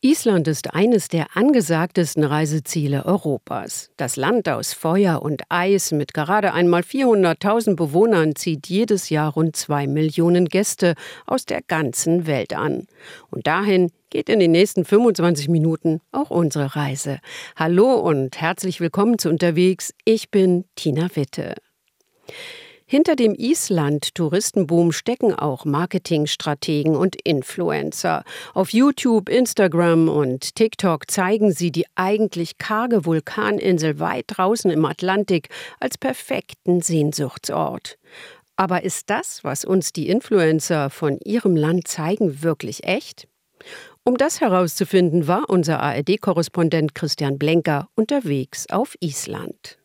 Island ist eines der angesagtesten Reiseziele Europas. Das Land aus Feuer und Eis mit gerade einmal 400.000 Bewohnern zieht jedes Jahr rund 2 Millionen Gäste aus der ganzen Welt an. Und dahin geht in den nächsten 25 Minuten auch unsere Reise. Hallo und herzlich willkommen zu Unterwegs. Ich bin Tina Witte. Hinter dem Island-Touristenboom stecken auch Marketingstrategen und Influencer. Auf YouTube, Instagram und TikTok zeigen sie die eigentlich karge Vulkaninsel weit draußen im Atlantik als perfekten Sehnsuchtsort. Aber ist das, was uns die Influencer von ihrem Land zeigen, wirklich echt? Um das herauszufinden, war unser ARD-Korrespondent Christian Blenker unterwegs auf Island.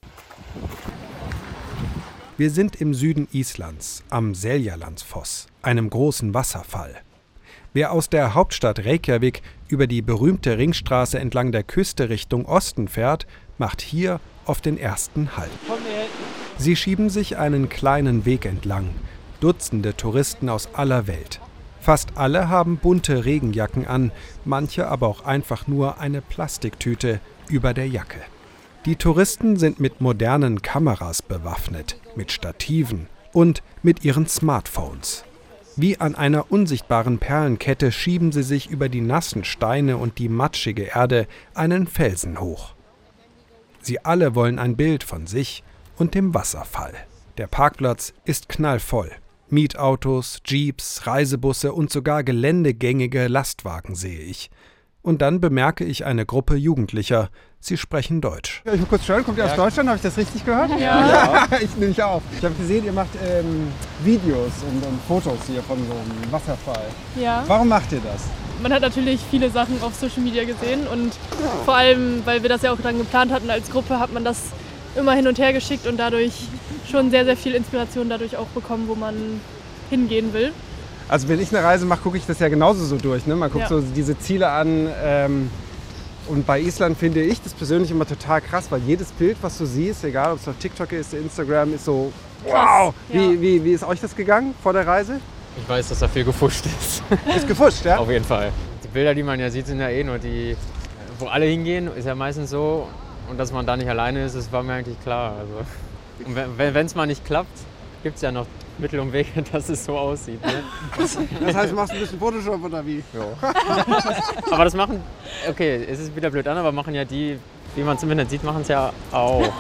Wir sind im Süden Islands, am Seljalandsfoss, einem großen Wasserfall. Wer aus der Hauptstadt Reykjavik über die berühmte Ringstraße entlang der Küste Richtung Osten fährt, macht hier oft den ersten Halt. Sie schieben sich einen kleinen Weg entlang, Dutzende Touristen aus aller Welt. Fast alle haben bunte Regenjacken an, manche aber auch einfach nur eine Plastiktüte über der Jacke. Die Touristen sind mit modernen Kameras bewaffnet, mit Stativen und mit ihren Smartphones. Wie an einer unsichtbaren Perlenkette schieben sie sich über die nassen Steine und die matschige Erde einen Felsen hoch. Sie alle wollen ein Bild von sich und dem Wasserfall. Der Parkplatz ist knallvoll. Mietautos, Jeeps, Reisebusse und sogar geländegängige Lastwagen sehe ich. Und dann bemerke ich eine Gruppe Jugendlicher. Sie sprechen Deutsch. Ich will kurz schauen, kommt ihr aus Deutschland? Habe ich das richtig gehört? Ja. Ich nehme mich auf. Ich habe gesehen, ihr macht Videos und Fotos hier von so einem Wasserfall. Ja. Warum macht ihr das? Man hat natürlich viele Sachen auf Social Media gesehen und vor allem, weil wir das ja auch dann geplant hatten als Gruppe, hat man das immer hin und her geschickt und dadurch schon sehr, sehr viel Inspiration dadurch auch bekommen, wo man hingehen will. Also wenn ich eine Reise mache, gucke ich das ja genauso so durch. Ne? Man guckt so diese Ziele an. Und bei Island finde ich das persönlich immer total krass, weil jedes Bild, was du siehst, egal ob es auf TikTok ist, Instagram, ist so wow. Ja. Wie ist euch das gegangen vor der Reise? Ich weiß, dass da viel gefuscht ist. Ist gefuscht, ja? Auf jeden Fall. Die Bilder, die man ja sieht, sind ja eh nur die, wo alle hingehen, ist ja meistens so. Und dass man da nicht alleine ist, das war mir eigentlich klar. Also, und wenn es mal nicht klappt, gibt es ja noch Mittel und Wege, dass es so aussieht. Ne? Das heißt, du machst ein bisschen Photoshop oder wie? Ja. Aber das machen, okay, es ist wieder blöd an, aber machen ja die, wie man es im Internet sieht, machen es ja auch.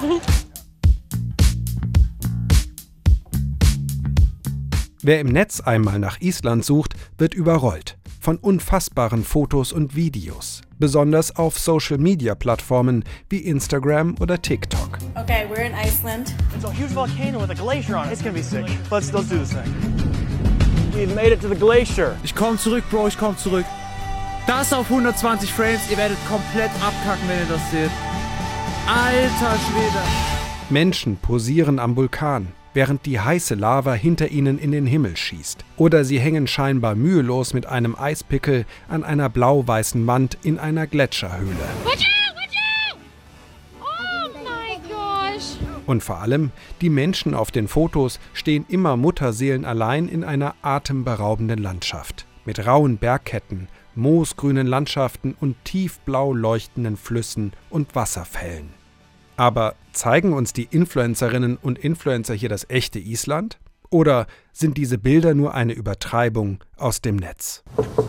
Wer im Netz einmal nach Island sucht, wird überrollt von unfassbaren Fotos und Videos, besonders auf Social-Media-Plattformen wie Instagram oder TikTok. Okay, we're in Iceland. It's a huge volcano with a glacier on it. It's gonna be sick. Let's do this thing. We've made it to the glacier. Ich komm zurück, Bro, ich komm zurück. Das auf 120 Frames, ihr werdet komplett abkacken, wenn ihr das seht. Alter Schwede. Menschen posieren am Vulkan, während die heiße Lava hinter ihnen in den Himmel schießt. Oder sie hängen scheinbar mühelos mit einem Eispickel an einer blau-weißen Wand in einer Gletscherhöhle. Und vor allem, die Menschen auf den Fotos stehen immer mutterseelenallein in einer atemberaubenden Landschaft. Mit rauen Bergketten, moosgrünen Landschaften und tiefblau leuchtenden Flüssen und Wasserfällen. Aber zeigen uns die Influencerinnen und Influencer hier das echte Island? Oder sind diese Bilder nur eine Übertreibung aus dem Netz?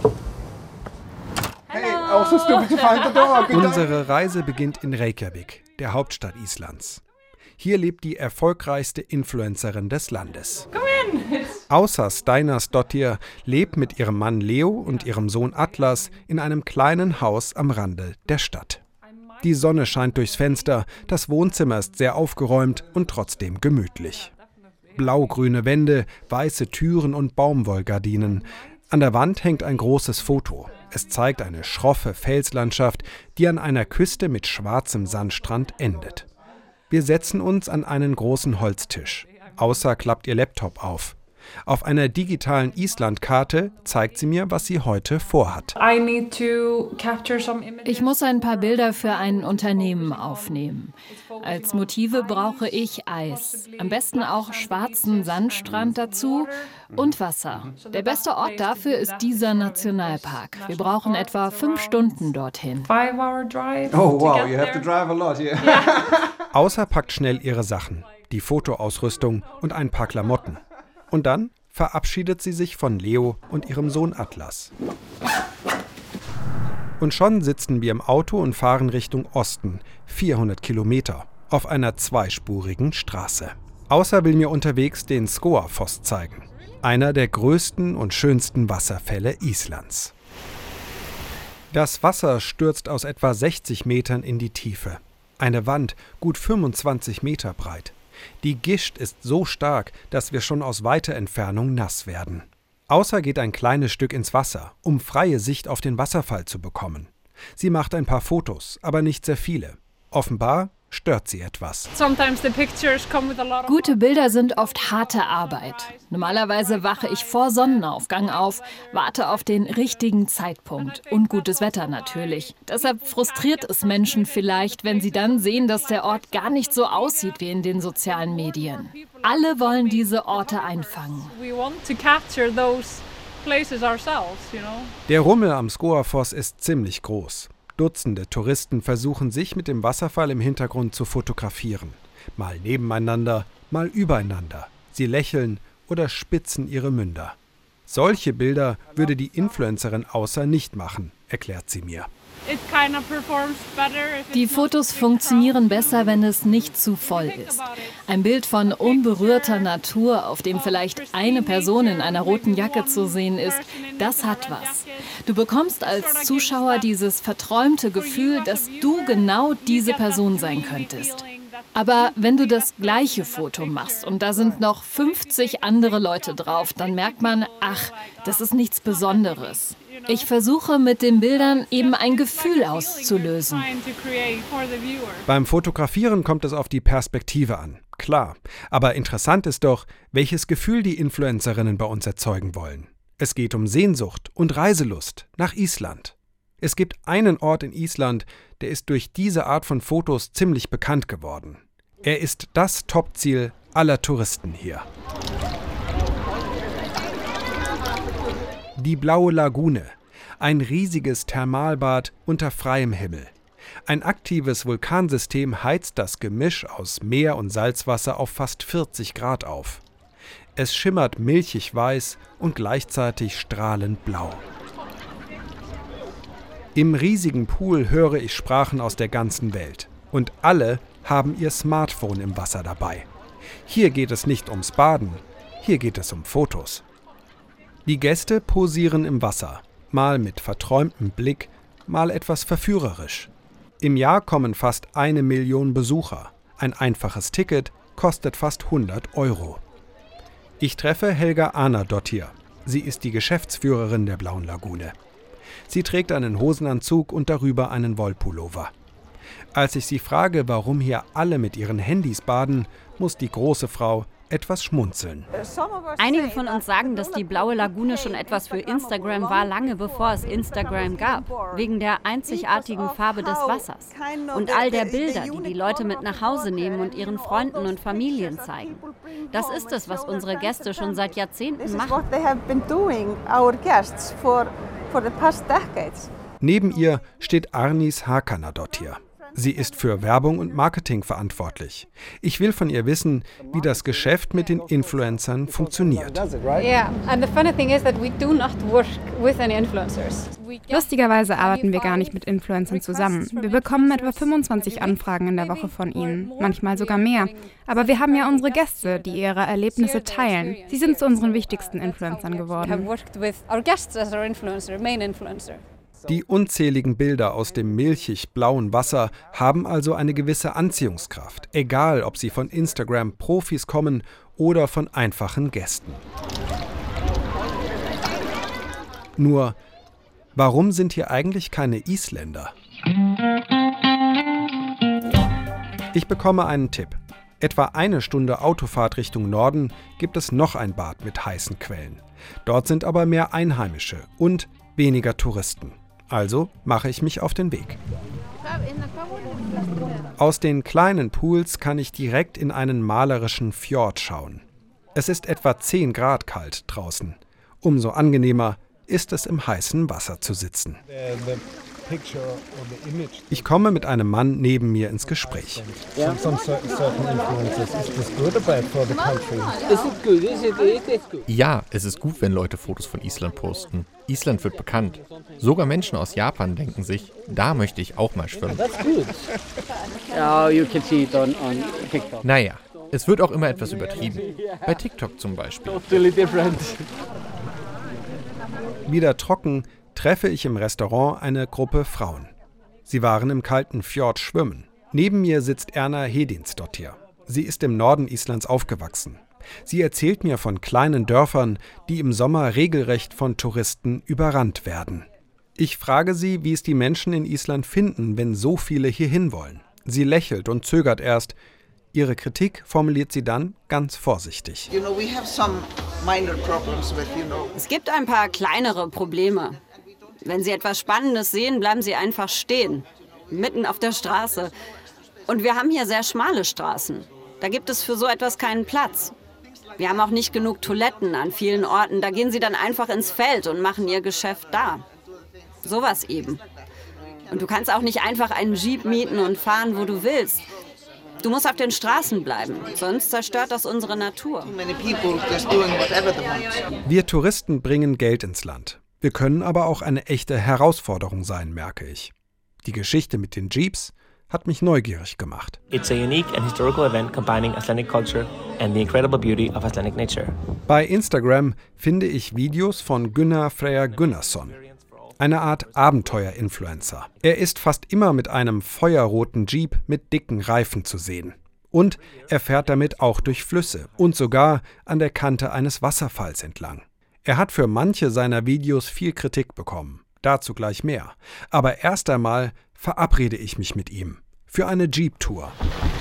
Hey, auch so stupid to find the door. Unsere Reise beginnt in Reykjavik, der Hauptstadt Islands. Hier lebt die erfolgreichste Influencerin des Landes. Ása Steinarsdóttir lebt mit ihrem Mann Leo und ihrem Sohn Atlas in einem kleinen Haus am Rande der Stadt. Die Sonne scheint durchs Fenster, das Wohnzimmer ist sehr aufgeräumt und trotzdem gemütlich. Blaugrüne Wände, weiße Türen und Baumwollgardinen. An der Wand hängt ein großes Foto. Es zeigt eine schroffe Felslandschaft, die an einer Küste mit schwarzem Sandstrand endet. Wir setzen uns an einen großen Holztisch. Ása klappt ihr Laptop auf. Auf einer digitalen Islandkarte zeigt sie mir, was sie heute vorhat. Ich muss ein paar Bilder für ein Unternehmen aufnehmen. Als Motive brauche ich Eis. Am besten auch schwarzen Sandstrand dazu und Wasser. Der beste Ort dafür ist dieser Nationalpark. Wir brauchen etwa 5 Stunden dorthin. Oh wow, you have to drive a lot here. Außer packt schnell ihre Sachen, die Fotoausrüstung und ein paar Klamotten. Und dann verabschiedet sie sich von Leo und ihrem Sohn Atlas. Und schon sitzen wir im Auto und fahren Richtung Osten, 400 Kilometer, auf einer 2-spurigen Straße. Außer will mir unterwegs den Skógafoss zeigen, einer der größten und schönsten Wasserfälle Islands. Das Wasser stürzt aus etwa 60 Metern in die Tiefe. Eine Wand, gut 25 Meter breit. Die Gischt ist so stark, dass wir schon aus weiter Entfernung nass werden. Außer geht ein kleines Stück ins Wasser, um freie Sicht auf den Wasserfall zu bekommen. Sie macht ein paar Fotos, aber nicht sehr viele. Offenbar stört sie etwas. Gute Bilder sind oft harte Arbeit. Normalerweise wache ich vor Sonnenaufgang auf, warte auf den richtigen Zeitpunkt und gutes Wetter natürlich. Deshalb frustriert es Menschen vielleicht, wenn sie dann sehen, dass der Ort gar nicht so aussieht wie in den sozialen Medien. Alle wollen diese Orte einfangen. Der Rummel am Skógafoss ist ziemlich groß. Dutzende Touristen versuchen sich mit dem Wasserfall im Hintergrund zu fotografieren. Mal nebeneinander, mal übereinander. Sie lächeln oder spitzen ihre Münder. Solche Bilder würde die Influencerin Außer nicht machen, erklärt sie mir. Die Fotos funktionieren besser, wenn es nicht zu voll ist. Ein Bild von unberührter Natur, auf dem vielleicht eine Person in einer roten Jacke zu sehen ist, das hat was. Du bekommst als Zuschauer dieses verträumte Gefühl, dass du genau diese Person sein könntest. Aber wenn du das gleiche Foto machst und da sind noch 50 andere Leute drauf, dann merkt man, ach, das ist nichts Besonderes. Ich versuche mit den Bildern eben ein Gefühl auszulösen. Beim Fotografieren kommt es auf die Perspektive an, klar. Aber interessant ist doch, welches Gefühl die Influencerinnen bei uns erzeugen wollen. Es geht um Sehnsucht und Reiselust nach Island. Es gibt einen Ort in Island, der ist durch diese Art von Fotos ziemlich bekannt geworden. Er ist das Topziel aller Touristen hier. Die Blaue Lagune, ein riesiges Thermalbad unter freiem Himmel. Ein aktives Vulkansystem heizt das Gemisch aus Meer und Salzwasser auf fast 40 Grad auf. Es schimmert milchig weiß und gleichzeitig strahlend blau. Im riesigen Pool höre ich Sprachen aus der ganzen Welt. Und alle haben ihr Smartphone im Wasser dabei. Hier geht es nicht ums Baden, hier geht es um Fotos. Die Gäste posieren im Wasser, mal mit verträumtem Blick, mal etwas verführerisch. Im Jahr kommen fast 1 Million Besucher. Ein einfaches Ticket kostet fast 100 €. Ich treffe Helga Arnardóttir. Sie ist die Geschäftsführerin der Blauen Lagune. Sie trägt einen Hosenanzug und darüber einen Wollpullover. Als ich sie frage, warum hier alle mit ihren Handys baden, muss die große Frau etwas schmunzeln. Einige von uns sagen, dass die Blaue Lagune schon etwas für Instagram war, lange bevor es Instagram gab, wegen der einzigartigen Farbe des Wassers und all der Bilder, die die Leute mit nach Hause nehmen und ihren Freunden und Familien zeigen. Das ist es, was unsere Gäste schon seit Jahrzehnten machen. Neben ihr steht Arnis Hakanadóttir. Sie ist für Werbung und Marketing verantwortlich. Ich will von ihr wissen, wie das Geschäft mit den Influencern funktioniert. Lustigerweise arbeiten wir gar nicht mit Influencern zusammen. Wir bekommen etwa 25 Anfragen in der Woche von ihnen, manchmal sogar mehr. Aber wir haben ja unsere Gäste, die ihre Erlebnisse teilen. Sie sind zu unseren wichtigsten Influencern geworden. Die unzähligen Bilder aus dem milchig-blauen Wasser haben also eine gewisse Anziehungskraft, egal ob sie von Instagram-Profis kommen oder von einfachen Gästen. Nur, warum sind hier eigentlich keine Isländer? Ich bekomme einen Tipp. Etwa eine Stunde Autofahrt Richtung Norden gibt es noch ein Bad mit heißen Quellen. Dort sind aber mehr Einheimische und weniger Touristen. Also mache ich mich auf den Weg. Aus den kleinen Pools kann ich direkt in einen malerischen Fjord schauen. Es ist etwa 10 Grad kalt draußen. Umso angenehmer ist es, im heißen Wasser zu sitzen. Ich komme mit einem Mann neben mir ins Gespräch. Ja, es ist gut, wenn Leute Fotos von Island posten. Island wird bekannt. Sogar Menschen aus Japan denken sich, da möchte ich auch mal schwimmen. Naja, es wird auch immer etwas übertrieben. Bei TikTok zum Beispiel. Wieder trocken treffe ich im Restaurant eine Gruppe Frauen. Sie waren im kalten Fjord schwimmen. Neben mir sitzt Erna Hedinsdottir. Sie ist im Norden Islands aufgewachsen. Sie erzählt mir von kleinen Dörfern, die im Sommer regelrecht von Touristen überrannt werden. Ich frage sie, wie es die Menschen in Island finden, wenn so viele hierhin wollen. Sie lächelt und zögert erst. Ihre Kritik formuliert sie dann ganz vorsichtig. Es gibt ein paar kleinere Probleme. Wenn Sie etwas Spannendes sehen, bleiben Sie einfach stehen, mitten auf der Straße. Und wir haben hier sehr schmale Straßen. Da gibt es für so etwas keinen Platz. Wir haben auch nicht genug Toiletten an vielen Orten. Da gehen Sie dann einfach ins Feld und machen Ihr Geschäft da. Sowas eben. Und du kannst auch nicht einfach einen Jeep mieten und fahren, wo du willst. Du musst auf den Straßen bleiben, sonst zerstört das unsere Natur. Wir Touristen bringen Geld ins Land. Wir können aber auch eine echte Herausforderung sein, merke ich. Die Geschichte mit den Jeeps hat mich neugierig gemacht. It's a unique and historical event combining Icelandic culture and the incredible beauty of Icelandic nature. Bei Instagram finde ich Videos von Gunnar Freyr Gunnarsson, eine Art Abenteuer-Influencer. Er ist fast immer mit einem feuerroten Jeep mit dicken Reifen zu sehen. Und er fährt damit auch durch Flüsse und sogar an der Kante eines Wasserfalls entlang. Er hat für manche seiner Videos viel Kritik bekommen. Dazu gleich mehr. Aber erst einmal verabrede ich mich mit ihm für eine Jeep-Tour.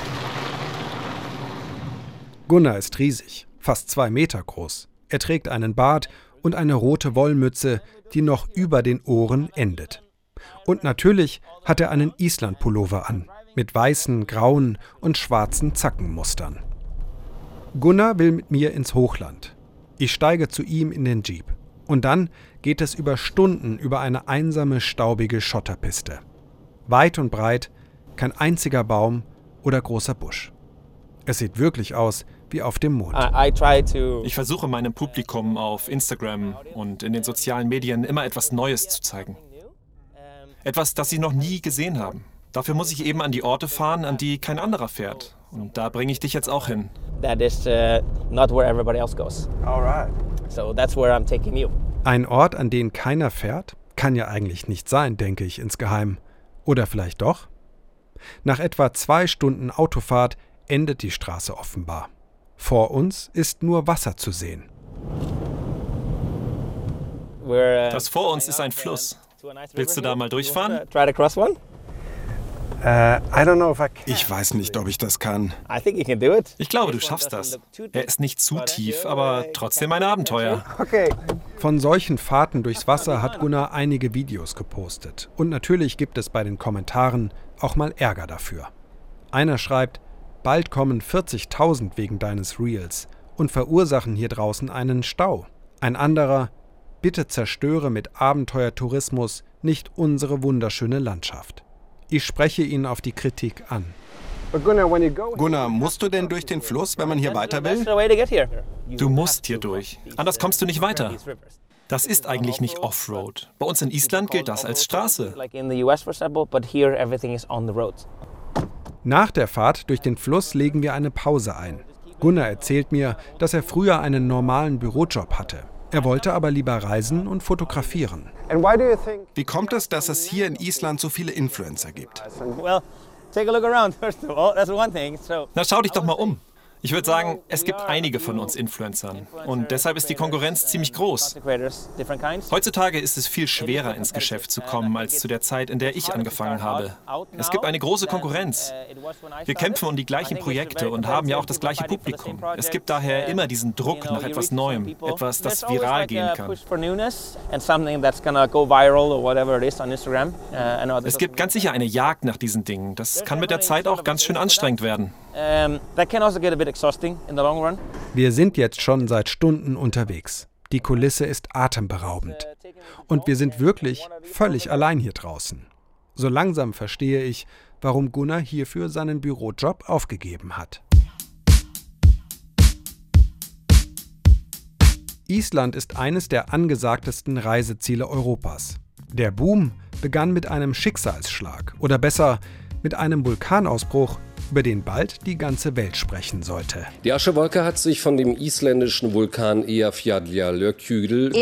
Gunnar ist riesig, fast 2 Meter groß. Er trägt einen Bart und eine rote Wollmütze, die noch über den Ohren endet. Und natürlich hat er einen Island-Pullover an, mit weißen, grauen und schwarzen Zackenmustern. Gunnar will mit mir ins Hochland. Ich steige zu ihm in den Jeep. Und dann geht es über Stunden über eine einsame, staubige Schotterpiste. Weit und breit, kein einziger Baum oder großer Busch. Es sieht wirklich aus wie auf dem Mond. Ich versuche meinem Publikum auf Instagram und in den sozialen Medien immer etwas Neues zu zeigen. Etwas, das sie noch nie gesehen haben. Dafür muss ich eben an die Orte fahren, an die kein anderer fährt. Und da bringe ich dich jetzt auch hin. That is not where everybody else goes. All right. So that's where I'm taking you. Ein Ort, an den keiner fährt, kann ja eigentlich nicht sein, denke ich insgeheim. Oder vielleicht doch? Nach etwa 2 Stunden Autofahrt endet die Straße offenbar. Vor uns ist nur Wasser zu sehen. Das vor uns ist ein Fluss. Willst du da mal durchfahren? I don't know if I can. Ich weiß nicht, ob ich das kann. Ich glaube, du schaffst das. Er ist nicht zu tief, aber trotzdem ein Abenteuer. Okay. Von solchen Fahrten durchs Wasser hat Gunnar einige Videos gepostet. Und natürlich gibt es bei den Kommentaren auch mal Ärger dafür. Einer schreibt, bald kommen 40.000 wegen deines Reels und verursachen hier draußen einen Stau. Ein anderer, bitte zerstöre mit Abenteuertourismus nicht unsere wunderschöne Landschaft. Ich spreche ihn auf die Kritik an. Gunnar, musst du denn durch den Fluss, wenn man hier weiter will? Du musst hier durch. Anders kommst du nicht weiter. Das ist eigentlich nicht Offroad. Bei uns in Island gilt das als Straße. Nach der Fahrt durch den Fluss legen wir eine Pause ein. Gunnar erzählt mir, dass er früher einen normalen Bürojob hatte. Er wollte aber lieber reisen und fotografieren. Wie kommt es, dass es hier in Island so viele Influencer gibt? Na, schau dich doch mal um. Ich würde sagen, es gibt einige von uns Influencern und deshalb ist die Konkurrenz ziemlich groß. Heutzutage ist es viel schwerer, ins Geschäft zu kommen, als zu der Zeit, in der ich angefangen habe. Es gibt eine große Konkurrenz. Wir kämpfen um die gleichen Projekte und haben ja auch das gleiche Publikum. Es gibt daher immer diesen Druck nach etwas Neuem, etwas, das viral gehen kann. Es gibt ganz sicher eine Jagd nach diesen Dingen. Das kann mit der Zeit auch ganz schön anstrengend werden. Wir sind jetzt schon seit Stunden unterwegs. Die Kulisse ist atemberaubend. Und wir sind wirklich völlig allein hier draußen. So langsam verstehe ich, warum Gunnar hierfür seinen Bürojob aufgegeben hat. Island ist eines der angesagtesten Reiseziele Europas. Der Boom begann mit einem Schicksalsschlag oder besser mit einem Vulkanausbruch, über den bald die ganze Welt sprechen sollte. Die Aschewolke hat sich von dem isländischen Vulkan Eyjafjallajökull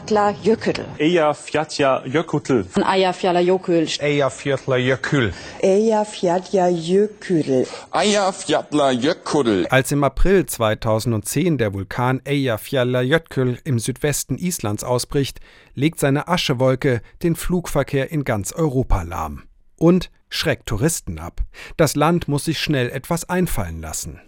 Als im April 2010 der Vulkan Eyjafjallajökull im Südwesten Islands ausbricht, legt seine Aschewolke den Flugverkehr in ganz Europa lahm. Und schreckt Touristen ab. Das Land muss sich schnell etwas einfallen lassen.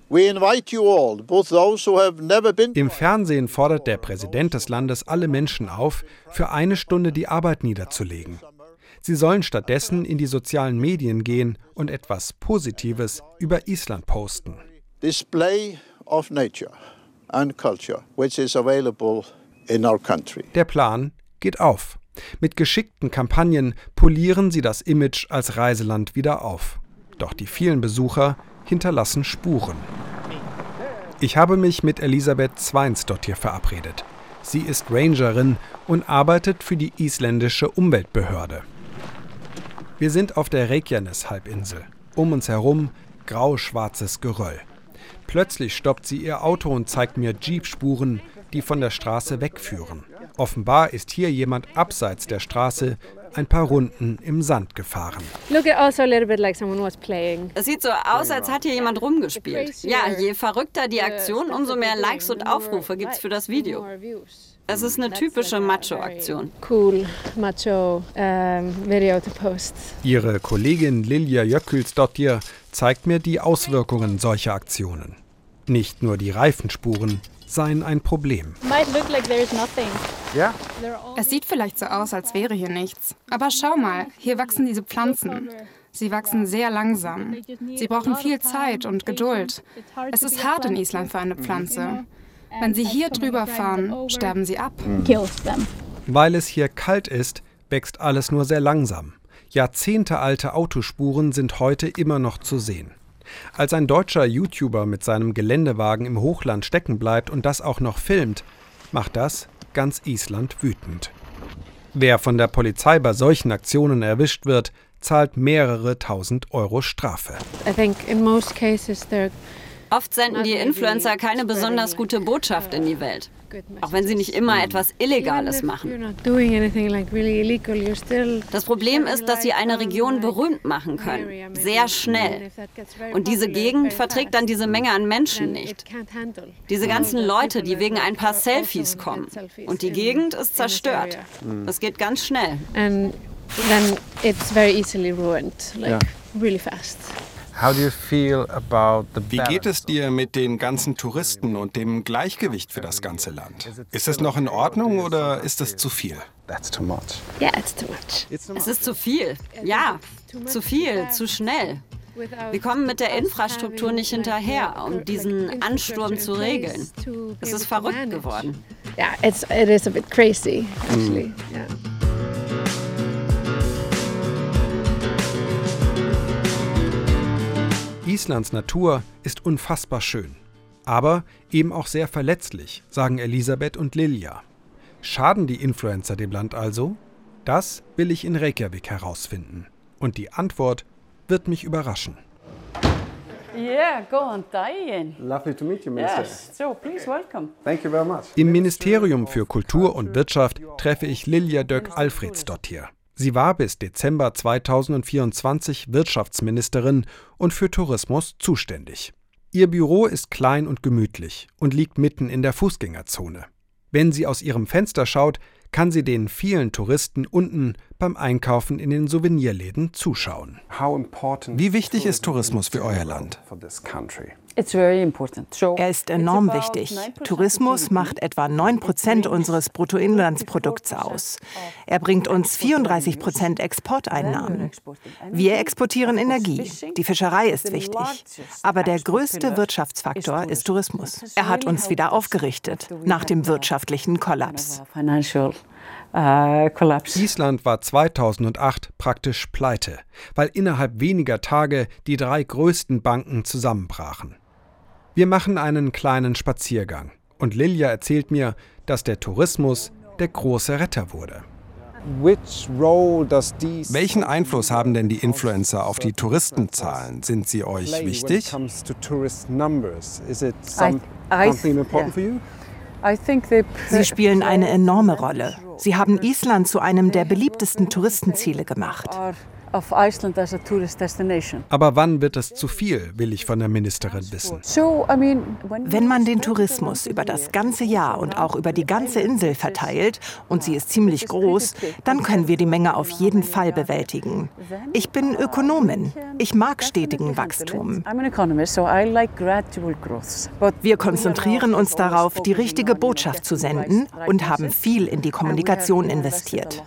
Im Fernsehen fordert der Präsident des Landes alle Menschen auf, für eine Stunde die Arbeit niederzulegen. Sie sollen stattdessen in die sozialen Medien gehen und etwas Positives über Island posten. Display of nature and culture, which is available in our country. Der Plan geht auf. Mit geschickten Kampagnen polieren sie das Image als Reiseland wieder auf. Doch die vielen Besucher hinterlassen Spuren. Ich habe mich mit Elisabeth Sveinsdottir verabredet. Sie ist Rangerin und arbeitet für die isländische Umweltbehörde. Wir sind auf der Reykjanes-Halbinsel. Um uns herum grau-schwarzes Geröll. Plötzlich stoppt sie ihr Auto und zeigt mir Jeep-Spuren, die von der Straße wegführen. Offenbar ist hier jemand abseits der Straße ein paar Runden im Sand gefahren. Es sieht so aus, als hat hier jemand rumgespielt. Ja, je verrückter die Aktion, umso mehr Likes und Aufrufe gibt's für das Video. Es ist eine typische Macho-Aktion. Cool, Macho Video to post. Ihre Kollegin Lilja Jökullsdottir zeigt mir die Auswirkungen solcher Aktionen. Nicht nur die Reifenspuren seien ein Problem. Ja? Es sieht vielleicht so aus, als wäre hier nichts. Aber schau mal, hier wachsen diese Pflanzen. Sie wachsen sehr langsam. Sie brauchen viel Zeit und Geduld. Es ist hart in Island für eine Pflanze. Wenn sie hier drüber fahren, sterben sie ab. Weil es hier kalt ist, wächst alles nur sehr langsam. Jahrzehntealte Autospuren sind heute immer noch zu sehen. Als ein deutscher YouTuber mit seinem Geländewagen im Hochland stecken bleibt und das auch noch filmt, macht das ganz Island wütend. Wer von der Polizei bei solchen Aktionen erwischt wird, zahlt mehrere tausend Euro Strafe. Oft senden die Influencer keine besonders gute Botschaft in die Welt. Auch wenn sie nicht immer etwas Illegales machen. Das Problem ist, dass sie eine Region berühmt machen können. Sehr schnell. Und diese Gegend verträgt dann diese Menge an Menschen nicht. Diese ganzen Leute, die wegen ein paar Selfies kommen. Und die Gegend ist zerstört. Das geht ganz schnell. And then it's very easily ruined, really fast. Wie geht es dir mit den ganzen Touristen und dem Gleichgewicht für das ganze Land? Ist es noch in Ordnung oder ist es zu viel? Yeah, it's too much. Es ist zu viel. Ja, zu viel, zu schnell. Wir kommen mit der Infrastruktur nicht hinterher, um diesen Ansturm zu regeln. Es ist verrückt geworden. Yeah, it is a bit crazy, actually. Yeah. Islands Natur ist unfassbar schön, aber eben auch sehr verletzlich, sagen Elisabeth und Lilja. Schaden die Influencer dem Land also? Das will ich in Reykjavik herausfinden. Und die Antwort wird mich überraschen. Yeah, góðan daginn. Lovely to meet you, Minister. Yes, so please welcome. Thank you very much. Im Ministerium für Kultur und Wirtschaft treffe ich Lilja Dögg Alfredsdottir. Sie war bis Dezember 2024 Wirtschaftsministerin und für Tourismus zuständig. Ihr Büro ist klein und gemütlich und liegt mitten in der Fußgängerzone. Wenn sie aus ihrem Fenster schaut, kann sie den vielen Touristen unten beim Einkaufen in den Souvenirläden zuschauen. Wie wichtig ist Tourismus für euer Land? Er ist enorm wichtig. Tourismus macht etwa 9% unseres Bruttoinlandsprodukts aus. Er bringt uns 34% Exporteinnahmen. Wir exportieren Energie. Die Fischerei ist wichtig. Aber der größte Wirtschaftsfaktor ist Tourismus. Er hat uns wieder aufgerichtet nach dem wirtschaftlichen Kollaps. Island war 2008 praktisch pleite, weil innerhalb weniger Tage die 3 größten Banken zusammenbrachen. Wir machen einen kleinen Spaziergang und Lilja erzählt mir, dass der Tourismus der große Retter wurde. Welchen Einfluss haben denn die Influencer auf die Touristenzahlen? Sind sie euch wichtig? Sie spielen eine enorme Rolle. Sie haben Island zu einem der beliebtesten Touristenziele gemacht. Aber wann wird es zu viel, will ich von der Ministerin wissen. Wenn man den Tourismus über das ganze Jahr und auch über die ganze Insel verteilt, und sie ist ziemlich groß, dann können wir die Menge auf jeden Fall bewältigen. Ich bin Ökonomin. Ich mag stetigen Wachstum. Wir konzentrieren uns darauf, die richtige Botschaft zu senden und haben viel in die Kommunikation investiert.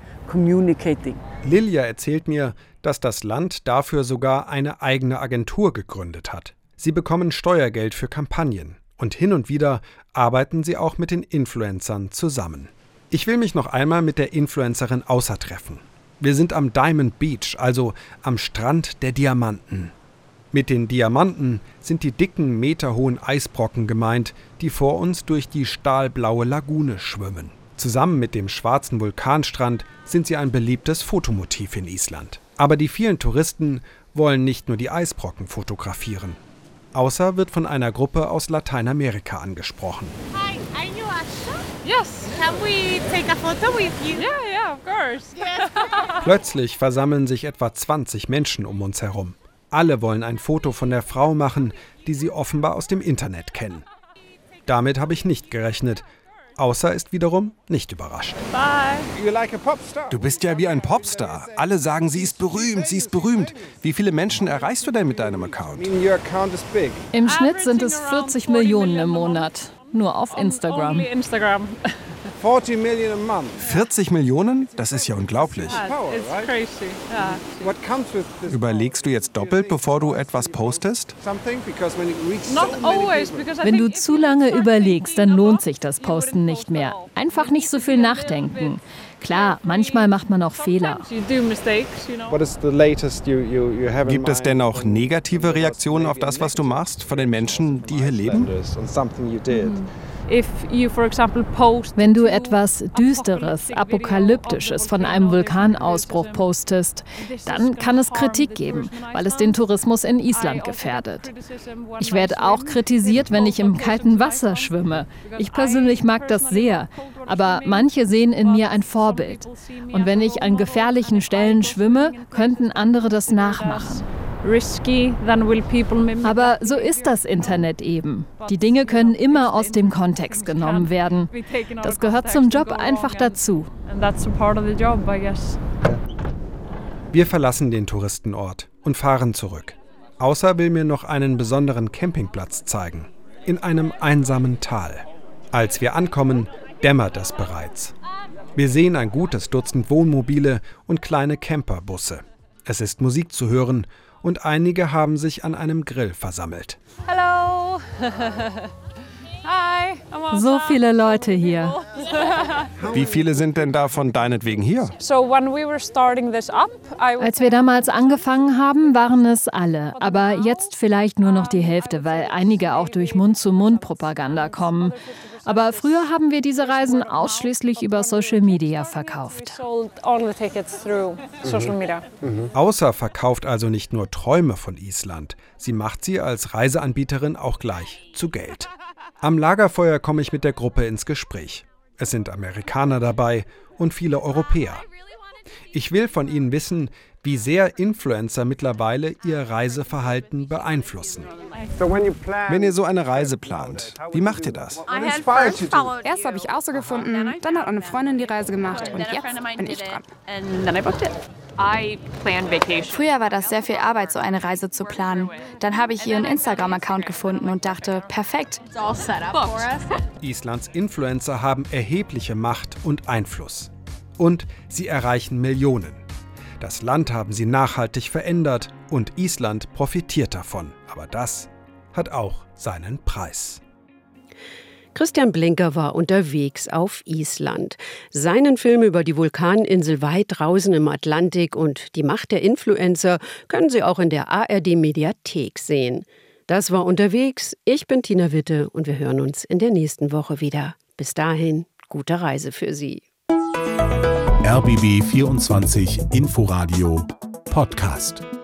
Lilja erzählt mir, dass das Land dafür sogar eine eigene Agentur gegründet hat. Sie bekommen Steuergeld für Kampagnen und hin und wieder arbeiten sie auch mit den Influencern zusammen. Ich will mich noch einmal mit der Influencerin Außer treffen. Wir sind am Diamond Beach, also am Strand der Diamanten. Mit den Diamanten sind die dicken, meterhohen Eisbrocken gemeint, die vor uns durch die stahlblaue Lagune schwimmen. Zusammen mit dem schwarzen Vulkanstrand sind sie ein beliebtes Fotomotiv in Island. Aber die vielen Touristen wollen nicht nur die Eisbrocken fotografieren. Außer wird von einer Gruppe aus Lateinamerika angesprochen. Hi, are you Asha? Yes. Can we take a photo with you? Yeah, of course. Yes. Plötzlich versammeln sich etwa 20 Menschen um uns herum. Alle wollen ein Foto von der Frau machen, die sie offenbar aus dem Internet kennen. Damit habe ich nicht gerechnet. Außer ist wiederum nicht überrascht. Du bist ja wie ein Popstar. Alle sagen, sie ist berühmt, sie ist berühmt. Wie viele Menschen erreichst du denn mit deinem Account? Im Schnitt sind es 40 Millionen im Monat. Nur auf Instagram. 40 Millionen? Das ist ja unglaublich. Überlegst du jetzt doppelt, bevor du etwas postest? Wenn du zu lange überlegst, dann lohnt sich das Posten nicht mehr. Einfach nicht so viel nachdenken. Klar, manchmal macht man auch Fehler. Gibt es denn auch negative Reaktionen auf das, was du machst, von den Menschen, die hier leben? Wenn du etwas Düsteres, Apokalyptisches von einem Vulkanausbruch postest, dann kann es Kritik geben, weil es den Tourismus in Island gefährdet. Ich werde auch kritisiert, wenn ich im kalten Wasser schwimme. Ich persönlich mag das sehr, aber manche sehen in mir ein Vorbild. Und wenn ich an gefährlichen Stellen schwimme, könnten andere das nachmachen. Aber so ist das Internet eben. Die Dinge können immer aus dem Kontext genommen werden. Das gehört zum Job einfach dazu. Wir verlassen den Touristenort und fahren zurück. Außer will mir noch einen besonderen Campingplatz zeigen. In einem einsamen Tal. Als wir ankommen, dämmert es bereits. Wir sehen ein gutes Dutzend Wohnmobile und kleine Camperbusse. Es ist Musik zu hören und einige haben sich an einem Grill versammelt. Hello. Hi. So viele Leute hier. Wie viele sind denn davon deinetwegen hier? Als wir damals angefangen haben, waren es alle. Aber jetzt vielleicht nur noch die Hälfte, weil einige auch durch Mund-zu-Mund-Propaganda kommen. Aber früher haben wir diese Reisen ausschließlich über Social Media verkauft. Außer verkauft also nicht nur Träume von Island. Sie macht sie als Reiseanbieterin auch gleich zu Geld. Am Lagerfeuer komme ich mit der Gruppe ins Gespräch. Es sind Amerikaner dabei und viele Europäer. Ich will von ihnen wissen, wie sehr Influencer mittlerweile ihr Reiseverhalten beeinflussen. Wenn ihr so eine Reise plant, wie macht ihr das? Erst habe ich auch so gefunden, dann hat eine Freundin die Reise gemacht und jetzt bin ich dran. Früher war das sehr viel Arbeit, so eine Reise zu planen. Dann habe ich ihren Instagram-Account gefunden und dachte, perfekt. Islands Influencer haben erhebliche Macht und Einfluss. Und sie erreichen Millionen. Das Land haben sie nachhaltig verändert und Island profitiert davon. Aber das hat auch seinen Preis. Christian Blinker war unterwegs auf Island. Seinen Film über die Vulkaninsel weit draußen im Atlantik und die Macht der Influencer können Sie auch in der ARD-Mediathek sehen. Das war Unterwegs. Ich bin Tina Witte und wir hören uns in der nächsten Woche wieder. Bis dahin, gute Reise für Sie. RBB 24 Inforadio Podcast.